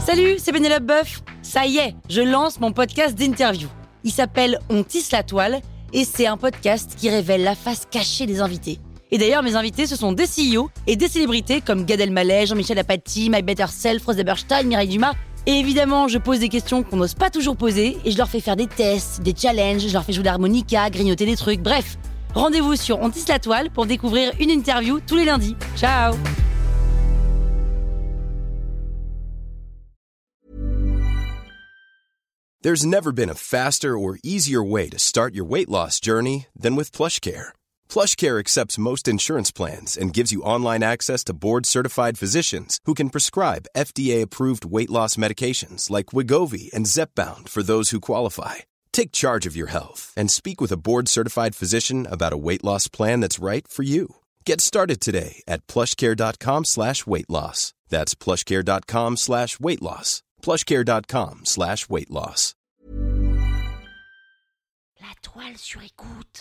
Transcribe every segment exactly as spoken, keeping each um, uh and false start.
Salut, c'est Pénélope Boeuf. Ça y est, je lance mon podcast d'interview. Il s'appelle On tisse la toile et c'est un podcast qui révèle la face cachée des invités. Et d'ailleurs, mes invités, ce sont des C E O et des célébrités comme Gad Elmaleh, Jean-Michel Apathy, My Better Self, Rose Eberstein, Mireille Dumas. Et évidemment, je pose des questions qu'on n'ose pas toujours poser et je leur fais faire des tests, des challenges, je leur fais jouer l'harmonica, grignoter des trucs, bref. Rendez-vous sur On tisse la toile pour découvrir une interview tous les lundis. Ciao! There's never been a faster or easier way to start your weight loss journey than with PlushCare. PlushCare accepts most insurance plans and gives you online access to board-certified physicians who can prescribe F D A-approved weight loss medications like Wegovy and Zepbound for those who qualify. Take charge of your health and speak with a board-certified physician about a weight loss plan that's right for you. Get started today at plushcare.com slash weight loss. That's plushcare.com slash weight loss. plushcare.com slash weight loss. La toile sur écoute.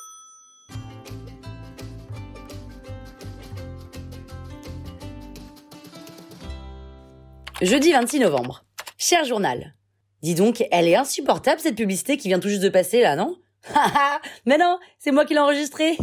Jeudi vingt-six novembre. Cher journal. Dis donc, elle est insupportable cette publicité qui vient tout juste de passer là, non? Mais non, c'est moi qui l'ai enregistrée.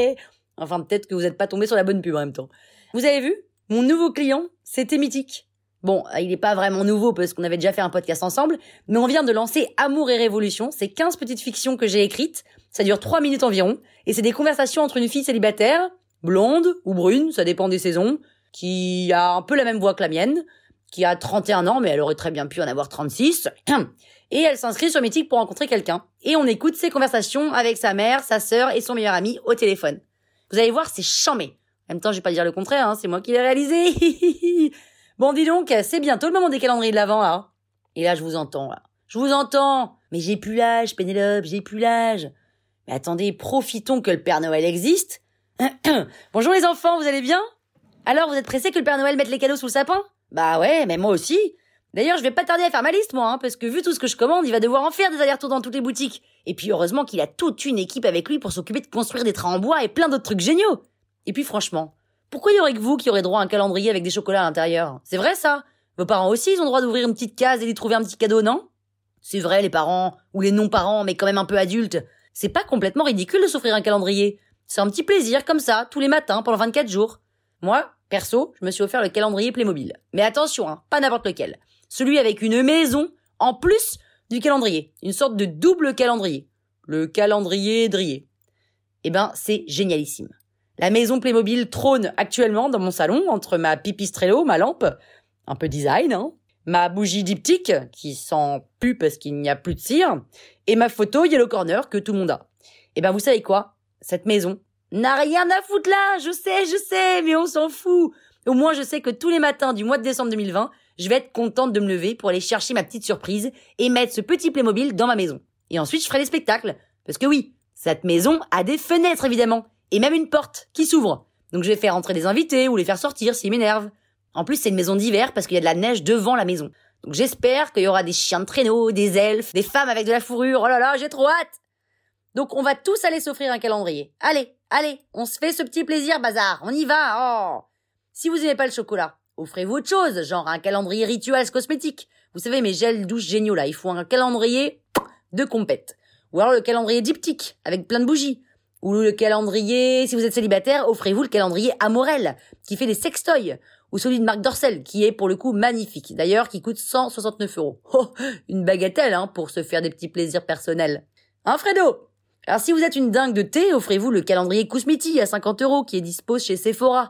Enfin, peut-être que vous n'êtes pas tombé sur la bonne pub en même temps. Vous avez vu? Mon nouveau client, c'était Mythique. Bon, il n'est pas vraiment nouveau parce qu'on avait déjà fait un podcast ensemble, mais on vient de lancer Amour et Révolution. C'est quinze petites fictions que j'ai écrites. Ça dure trois minutes environ. Et c'est des conversations entre une fille célibataire, blonde ou brune, ça dépend des saisons, qui a un peu la même voix que la mienne, qui a trente et un ans, mais elle aurait très bien pu en avoir trente-six. Et elle s'inscrit sur Mythique pour rencontrer quelqu'un. Et on écoute ses conversations avec sa mère, sa sœur et son meilleur ami au téléphone. Vous allez voir, c'est chambé. En même temps, je vais pas dire le contraire, hein, c'est moi qui l'ai réalisé. Bon, dis donc, c'est bientôt le moment des calendriers de l'Avent, là. Et là, je vous entends, là. Je vous entends. Mais j'ai plus l'âge, Pénélope, j'ai plus l'âge. Mais attendez, profitons que le Père Noël existe. Bonjour les enfants, vous allez bien? Alors, vous êtes pressés que le Père Noël mette les cadeaux sous le sapin? Bah ouais, mais moi aussi. D'ailleurs, je vais pas tarder à faire ma liste, moi, hein, parce que vu tout ce que je commande, il va devoir en faire des allers-retours dans toutes les boutiques. Et puis, heureusement qu'il a toute une équipe avec lui pour s'occuper de construire des trains en bois et plein d'autres trucs géniaux. Et puis, franchement, pourquoi il y aurait que vous qui aurez droit à un calendrier avec des chocolats à l'intérieur? C'est vrai, ça? Vos parents aussi, ils ont droit d'ouvrir une petite case et d'y trouver un petit cadeau, non? C'est vrai, les parents, ou les non-parents, mais quand même un peu adultes. C'est pas complètement ridicule de s'offrir un calendrier. C'est un petit plaisir, comme ça, tous les matins, pendant vingt-quatre jours. Moi, perso, je me suis offert le calendrier Playmobil. Mais attention, hein, pas n'importe lequel. Celui avec une maison, en plus du calendrier. Une sorte de double calendrier. Le calendrier Drier. Eh ben, c'est génialissime. La maison Playmobil trône actuellement dans mon salon, entre ma pipistrello, ma lampe, un peu design, hein, ma bougie diptyque, qui sent plus parce qu'il n'y a plus de cire, et ma photo Yellow Corner que tout le monde a. Eh ben, vous savez quoi? Cette maison n'a rien à foutre là, je sais, je sais, mais on s'en fout. Au moins, je sais que tous les matins du mois de décembre deux mille vingt, je vais être contente de me lever pour aller chercher ma petite surprise et mettre ce petit Playmobil dans ma maison. Et ensuite, je ferai des spectacles. Parce que oui, cette maison a des fenêtres, évidemment. Et même une porte qui s'ouvre. Donc je vais faire entrer des invités ou les faire sortir s'ils m'énervent. En plus, c'est une maison d'hiver parce qu'il y a de la neige devant la maison. Donc j'espère qu'il y aura des chiens de traîneau, des elfes, des femmes avec de la fourrure. Oh là là, j'ai trop hâte! Donc on va tous aller s'offrir un calendrier. Allez, allez, on se fait ce petit plaisir, bazar. On y va, oh! Si vous aimez pas le chocolat, offrez-vous autre chose, genre un calendrier Rituals cosmétique. Vous savez, mes gels douche géniaux là, il faut un calendrier de compète. Ou alors le calendrier diptyque, avec plein de bougies. Ou le calendrier, si vous êtes célibataire, offrez-vous le calendrier Amorel, qui fait des sextoys. Ou celui de Marc Dorcel, qui est pour le coup magnifique. D'ailleurs, qui coûte cent soixante-neuf euros. Oh, une bagatelle, hein, pour se faire des petits plaisirs personnels. Hein, Fredo? Alors si vous êtes une dingue de thé, offrez-vous le calendrier Kousmiti à cinquante euros, qui est dispo chez Sephora.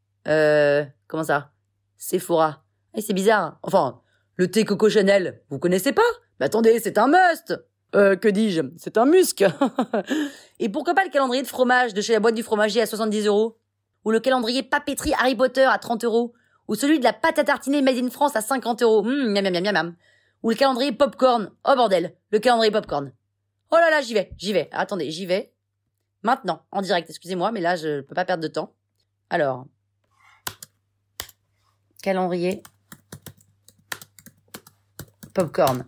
Euh, comment ça? Sephora. Eh, c'est bizarre. Enfin, le thé Coco Chanel, vous connaissez pas? Mais attendez, c'est un must! Euh, que dis-je? C'est un musc. Et pourquoi pas le calendrier de fromage de chez la boîte du fromager à soixante-dix euros? Ou le calendrier papeterie Harry Potter à trente euros? Ou celui de la pâte à tartiner Made in France à cinquante euros? Hum, miam, miam, miam, miam. Ou le calendrier popcorn. Oh bordel, le calendrier popcorn. Oh là là, j'y vais, j'y vais. Attendez, j'y vais. Maintenant, en direct, excusez-moi, mais là, je peux pas perdre de temps. Alors. Calendrier. Popcorn.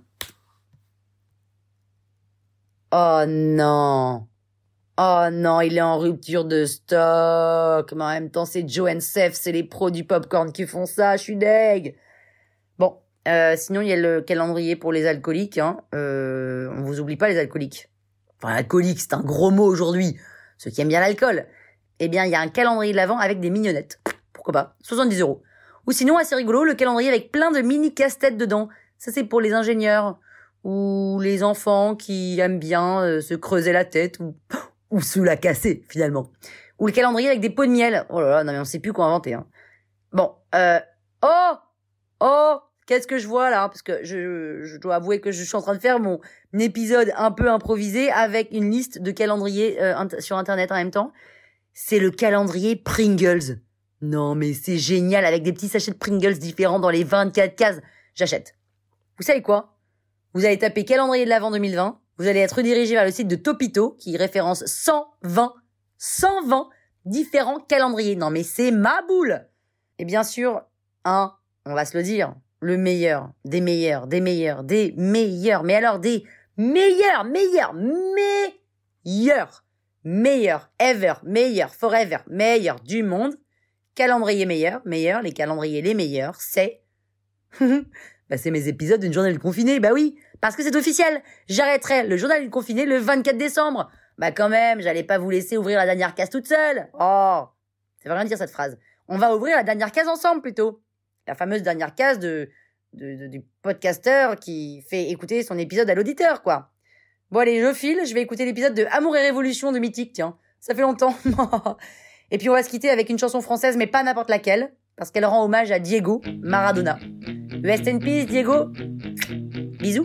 Oh non. Oh non, il est en rupture de stock. Mais en même temps, c'est Joe and Seth, c'est les pros du popcorn qui font ça, je suis deg. Bon, Euh, sinon, il y a le calendrier pour les alcooliques. Hein. Euh, on vous oublie pas les alcooliques. Enfin, alcoolique, c'est un gros mot aujourd'hui. Ceux qui aiment bien l'alcool. Eh bien, il y a un calendrier de l'Avent avec des mignonnettes. Pourquoi pas, soixante-dix euros. Ou sinon, assez rigolo, le calendrier avec plein de mini casse-têtes dedans. Ça, c'est pour les ingénieurs ou les enfants qui aiment bien euh, se creuser la tête ou, ou se la casser, finalement. Ou le calendrier avec des pots de miel. Oh là là, non mais on sait plus quoi inventer. Hein. Bon, euh... Oh Oh Qu'est-ce que je vois là? Parce que je, je dois avouer que je suis en train de faire mon épisode un peu improvisé avec une liste de calendriers euh, int- sur Internet en même temps. C'est le calendrier Pringles. Non mais c'est génial avec des petits sachets de Pringles différents dans les vingt-quatre cases. J'achète. Vous savez quoi? Vous allez taper calendrier de l'Avent deux mille vingt. Vous allez être redirigé vers le site de Topito qui référence cent vingt, cent vingt différents calendriers. Non mais c'est ma boule. Et bien sûr, un, on va se le dire, le meilleur, des meilleurs, des meilleurs, des meilleurs. Mais alors des meilleurs, meilleurs, meilleurs, meilleurs, ever, meilleurs, forever, meilleurs du monde. Calendrier meilleur, meilleur, les calendriers les meilleurs, c'est... bah c'est mes épisodes d'une journée confinée, bah oui, parce que c'est officiel. J'arrêterai le journal du confiné le vingt-quatre décembre. Bah quand même, j'allais pas vous laisser ouvrir la dernière case toute seule. Oh, ça veut rien dire cette phrase. On va ouvrir la dernière case ensemble plutôt. La fameuse dernière case de, de, de du podcasteur qui fait écouter son épisode à l'auditeur, quoi. Bon allez, je file, je vais écouter l'épisode de Amour et Révolution de Mythique, tiens. Ça fait longtemps. Et puis on va se quitter avec une chanson française, mais pas n'importe laquelle, parce qu'elle rend hommage à Diego Maradona. Rest in peace, Diego. Bisous.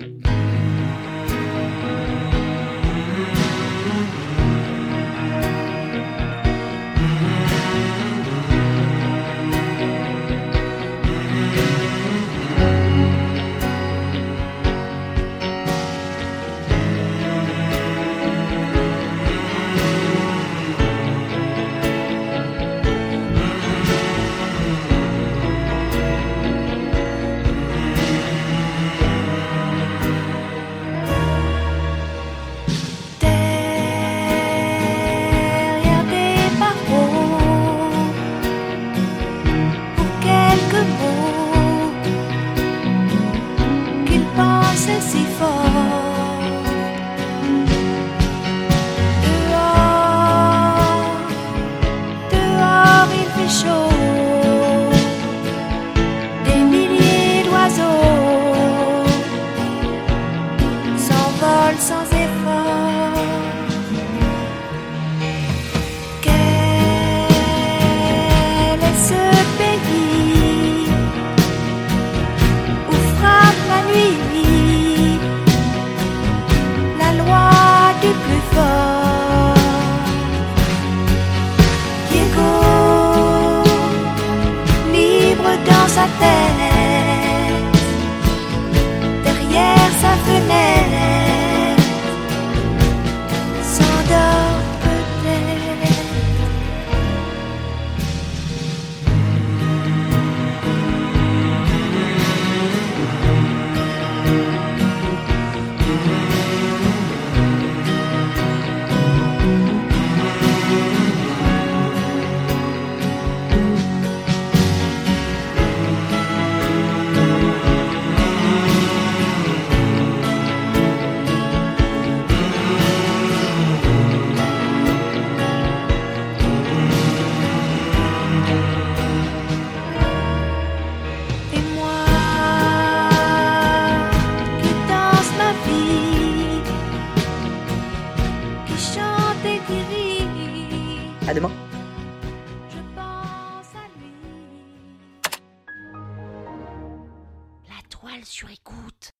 Sans effort, quel est ce pays où frappe la nuit la loi du plus fort? Diego, libre dans sa tête, derrière sa fenêtre. À demain. Je pense à lui. La toile sur écoute.